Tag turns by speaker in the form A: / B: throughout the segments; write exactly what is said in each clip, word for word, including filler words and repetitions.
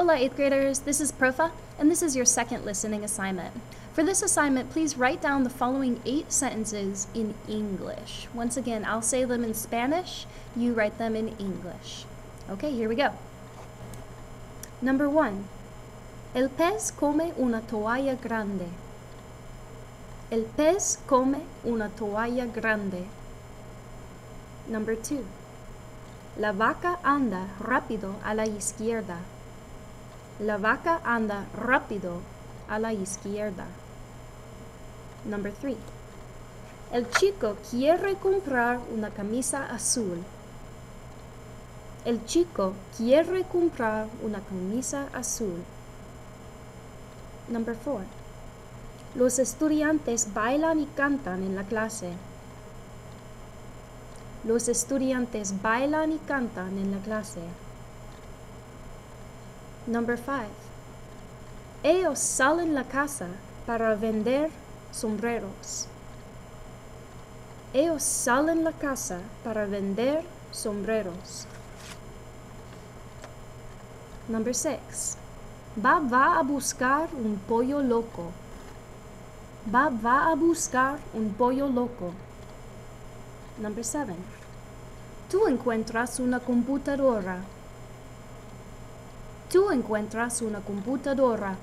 A: Hola eighth graders, this is Profa, and this is your second listening assignment. For this assignment, please write down the following eight sentences in English. Once again, I'll say them in Spanish, you write them in English. Okay, here we go. Number one. El pez come una toalla grande. El pez come una toalla grande. Number two. La vaca anda rápido a la izquierda. La vaca anda rápido a la izquierda. Number three. El chico quiere comprar una camisa azul. El chico quiere comprar una camisa azul. Number four. Los estudiantes bailan y cantan en la clase. Los estudiantes bailan y cantan en la clase. Number five. Ellos salen la casa para vender sombreros. Ellos salen la casa para vender sombreros. Number six. Bob va a buscar un pollo loco. Bob va a buscar un pollo loco. Number seven. Tú encuentras una computadora. Tú encuentras una computadora.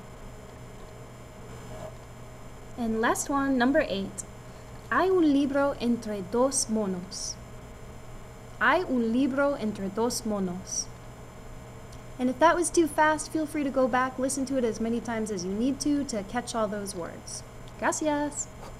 A: And last one, number eight. Hay un libro entre dos monos. Hay un libro entre dos monos. And if that was too fast, feel free to go back, listen to it as many times as you need to to catch all those words. Gracias!